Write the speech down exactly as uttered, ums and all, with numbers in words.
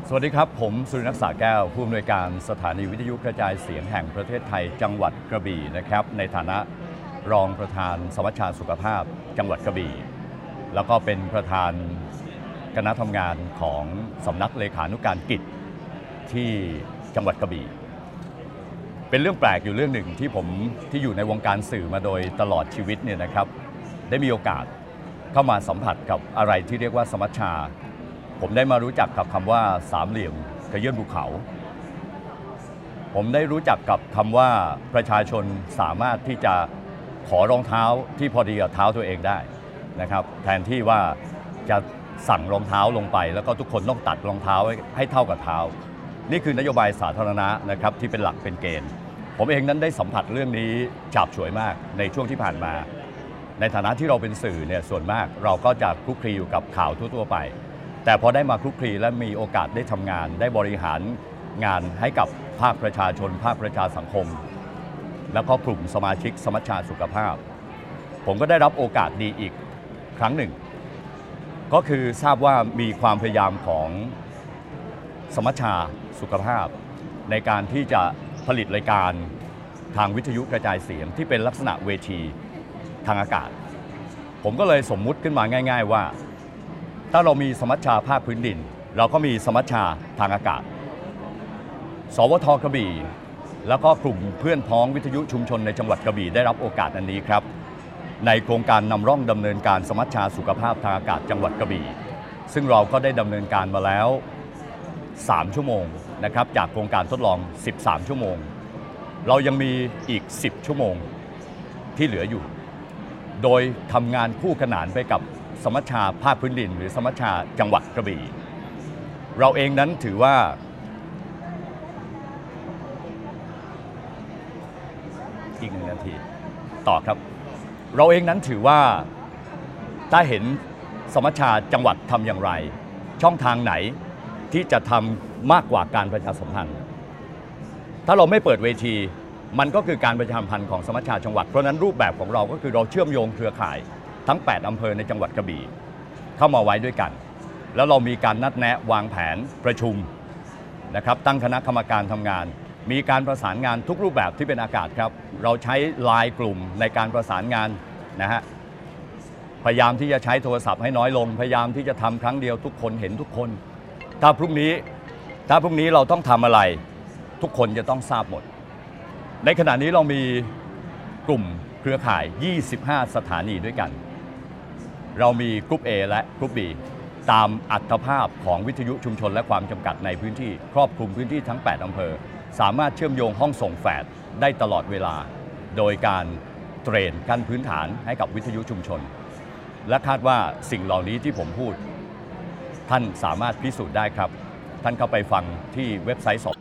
สวัสดีครับผมสุรินักษาแก้วผู้อำนวยการสถานีวิทยุกระจายเสียงแห่งประเทศไทยจังหวัดกระบี่นะครับในฐานะรองประธานสมัชชาสุขภาพจังหวัดกระบี่แล้วก็เป็นประธานคณะทำงานของสำนักเลขานุการกิจที่จังหวัดกระบี่เป็นเรื่องแปลกอยู่เรื่องหนึ่งที่ผมที่อยู่ในวงการสื่อมาโดยตลอดชีวิตเนี่ยนะครับได้มีโอกาสเข้ามาสัมผัสกับอะไรที่เรียกว่าสมัชชาผมได้มารู้จักกับคำว่าสามเหลี่ยมขยื่นภูเขาผมได้รู้จักกับคำว่าประชาชนสามารถที่จะขอรองเท้าที่พอดีกับเท้าตัวเองได้นะครับแทนที่ว่าจะสั่งรองเท้าลงไปแล้วก็ทุกคนต้องตัดรองเท้าให้เท่ากับเท้านี่คือนโยบายสาธารณะนะครับที่เป็นหลักเป็นเกณฑ์ผมเองนั้นได้สัมผัสเรื่องนี้ฉาบฉวยมากในช่วงที่ผ่านมาในฐานะที่เราเป็นสื่อเนี่ยส่วนมากเราก็จะคลุกคลีอยู่กับข่าวทั่วๆไปแต่พอได้มาคลุกคลีและมีโอกาสได้ทำงานได้บริหารงานให้กับภาคประชาชนภาคประชาสังคมแล้วก็กลุ่มสมาชิกสมัชชาสุขภาพผมก็ได้รับโอกาสดีอีกครั้งหนึ่งก็คือทราบว่ามีความพยายามของสมัชชาสุขภาพในการที่จะผลิตรายการทางวิทยุกระจายเสียงที่เป็นลักษณะเวทีทางอากาศผมก็เลยสมมุติขึ้นมาง่ายๆว่าถ้าเรามีสมัชชาภาคพื้นดินเราก็มีสมัชชาทางอากาศสวทกระบี่แล้วก็กลุ่มเพื่อนพ้องวิทยุชุมชนในจังหวัดกระบี่ได้รับโอกาสอันนี้ครับในโครงการนำร่องดำเนินการสมัชชาสุขภาพทางอากาศจังหวัดกระบี่ซึ่งเราก็ได้ดำเนินการมาแล้วสามชั่วโมงนะครับจากโครงการทดลองสิบสามชั่วโมงเรายังมีอีกสิบชั่วโมงที่เหลืออยู่โดยทำงานคู่ขนานไปกับสมัชชาภาคพื้นดินหรือสมัชชาจังหวัดกระบี่เราเองนั้นถือว่าอีกหนึ่งนาทีต่อครับเราเองนั้นถือว่าถ้าเห็นสมัชชาจังหวัดทำอย่างไรช่องทางไหนที่จะทำมากกว่าการประชาสัมพันธ์ถ้าเราไม่เปิดเวทีมันก็คือการประชาสัมพันธ์ของสมัชชาจังหวัดเพราะนั้นรูปแบบของเราก็คือเราเชื่อมโยงเครือข่ายทั้งแปดอำเภอในจังหวัดกระบี่เข้ามาไว้ด้วยกันแล้วเรามีการนัดแนะวางแผนประชุมนะครับตั้งคณะกรรมการทำงานมีการประสานงานทุกรูปแบบที่เป็นอากาศครับเราใช้ไลน์กลุ่มในการประสานงานนะฮะพยายามที่จะใช้โทรศัพท์ให้น้อยลงพยายามที่จะทำครั้งเดียวทุกคนเห็นทุกคนถ้าพรุ่งนี้ถ้าพรุ่งนี้เราต้องทำอะไรทุกคนจะต้องทราบหมดในขณะนี้เรามีกลุ่มเครือข่ายยี่สิบห้าสถานีด้วยกันเรามีกรุ๊ป A และกรุ๊ป B ตามอัตภาพของวิทยุชุมชนและความจำกัดในพื้นที่ครอบคลุมพื้นที่ทั้งแปดอำเภอสามารถเชื่อมโยงห้องส่งแฟดได้ตลอดเวลาโดยการเทรนขั้นพื้นฐานให้กับวิทยุชุมชนและคาดว่าสิ่งเหล่านี้ที่ผมพูดท่านสามารถพิสูจน์ได้ครับท่านเข้าไปฟังที่เว็บไซต์ส